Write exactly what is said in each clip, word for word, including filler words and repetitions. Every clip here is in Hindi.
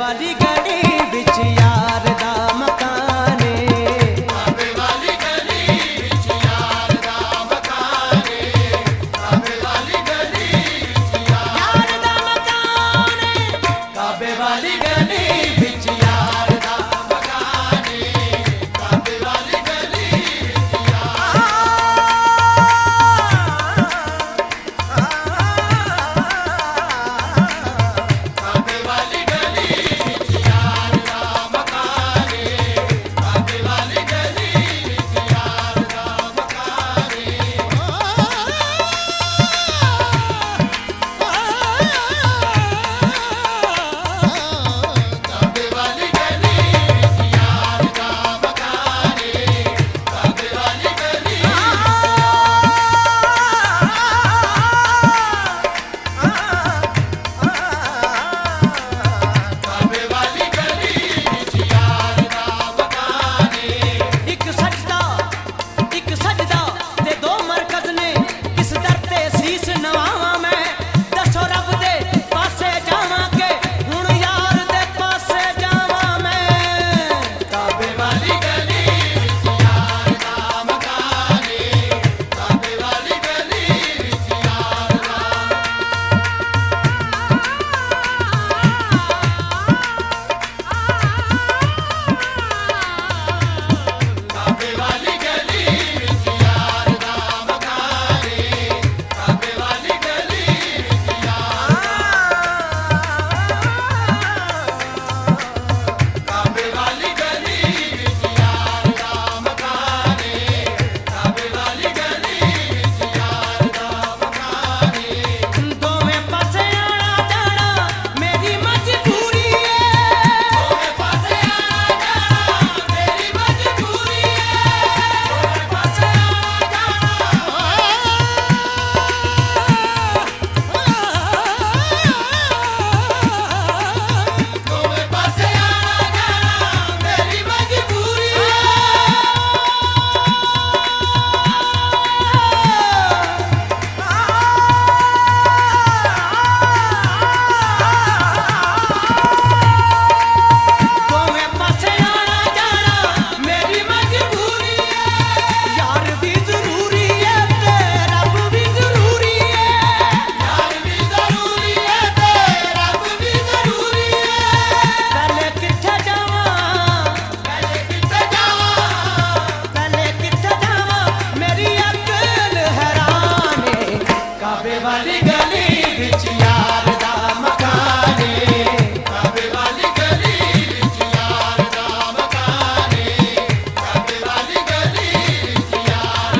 वाली गली विच यार दा मकान है। काबे वाली गली विच यार दा मकान है। काबे वाली गली विच यार दा मकान है। काबे वाली गली विच यार दा मकान है। काबे वाली गली विच यार काबे वाली गली विच यार दा मकान है। काबे वाली गली विच यार दा मकान है। काबे वाली गली विच यार दा मकान है। काबे वाली गली काबे वाली गली विच यार दा मकान है। एक सजदा एक सजदा ते दो मरकज ने किस दर ते सीस नवावां मैं दसो रब दे पासे जावां के हुण यार दे पासे जावां मैं। काबे वाली गली विच यार दा मकान है। काबे वाली गली विच यार दा काबे वाली गली विच यार दा मकान है। काबे वाली गली विच यार काबे वाली गली विच यार दा मकान है। काबे वाली गली विच यार दा मकान है। दोवें पासे आना जाना मेरी मजबूरी है। दोवें पासे आना जाना मेरी मजबूरी है। दोवें पासे आना जाना दोवें पासे आना जाना मेरी मजबूरी है। दोवें पासे आना जाना मेरी मजबूरी है। यार भी जरूरी है ते रब भी जरूरी है। यार भी जरूरी है ते रब भी जरूरी है। पहले किथे जावां पहले किथे जावां पहले किथे जावां मेरी अकल हैरान है। काबे वाली गली विच यार दा मकान है। काबे वाली गली विच यार दा मकान है। काबे वाली गली विच यार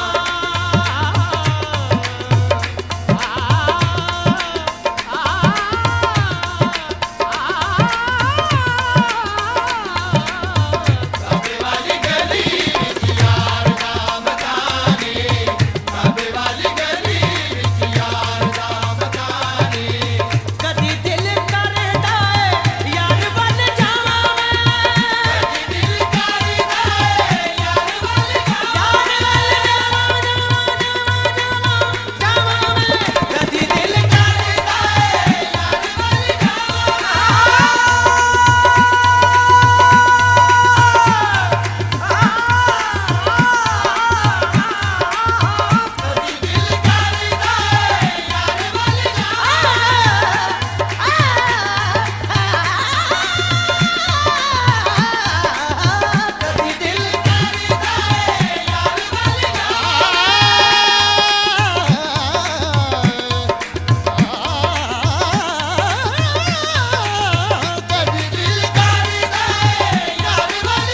काबे वाली गली विच यार दा मकान है। काबे वाली गली विच यार दा मकान है। कदी दिल करदा है यार बन जावां मैं। कदी दिल करदा है यार वाल यार बन जावां जावां मैं। कदी दिल करदा है यार वाल कदी दिल करदा है यार वाल कदी दिल करदा है यार वाल कदी दिल करदा है यार वाल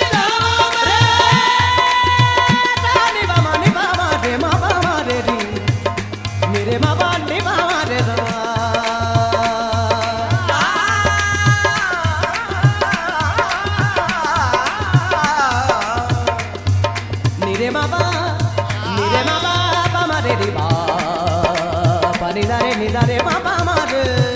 नी बाबा नी बाबा रे मा बाबा रे री मेरे बाबा नी बाबा रे रा। निरे बाबा निरे बाबा बाबा रे री बा पानी दारे नी दारे बाबा मार।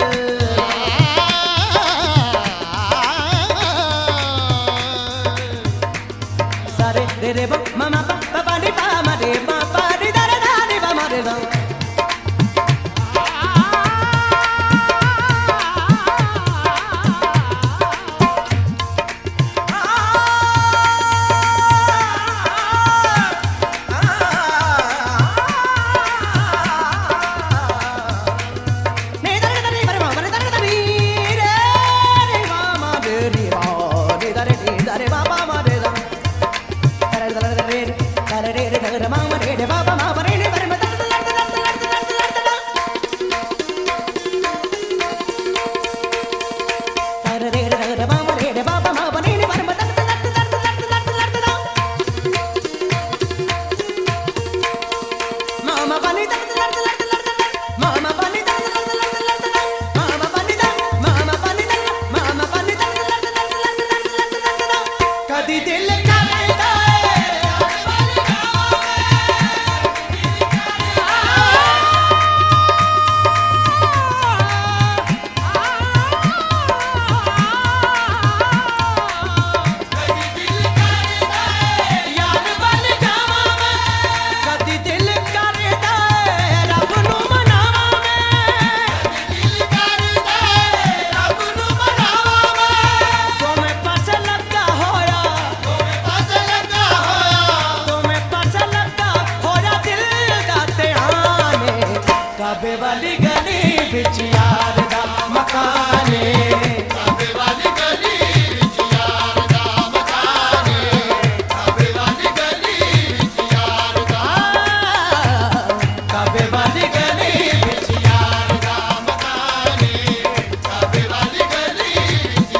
सारे रे रे बा मामा बाबा नी बाबा रे बाबा नी दारे दारे बाबा रे रा। रे रे मामा रे रे बाबा मामा रे रे रे रे काबे वाली गली बिच यार दा मकाने काबे वाली गली बिच यार दा मकाने काबे वाली गली बिच यार दा काबे वाली गली बिच यार दा मकाने काबे वाली गली बिच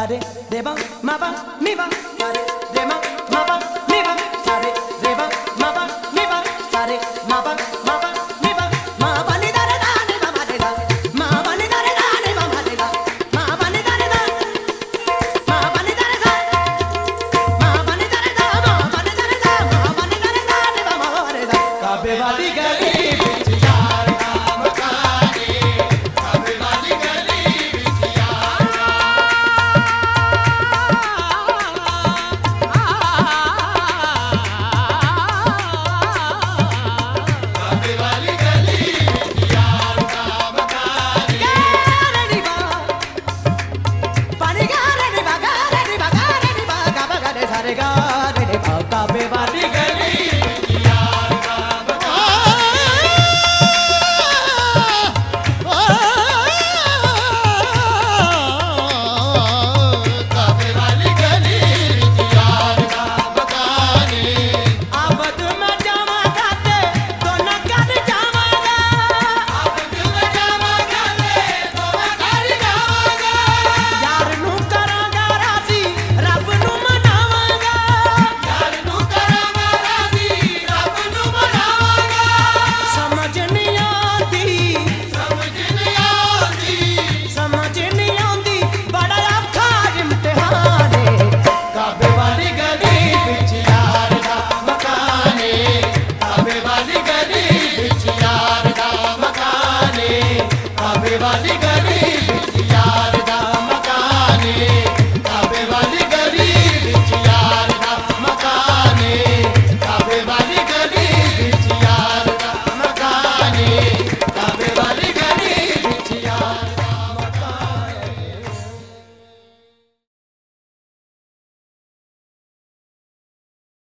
सारे रे बा मा बा मी बा सारे रे मा मा बा मी बा सारे रे बा मा बा मी बा सारे मा बा मा बा मी बा मा बा नि दा रे दा नि बा मा रे दा मा बा नि दा रे दा नि बा मा रे दा मा बा नि दा रे दा मा बा नि दा रे दा मा बा नि दा रे दा मा बा नि दा रे दा मा बा नि दा रे दा नि बा मा रे दा काबे वाली गली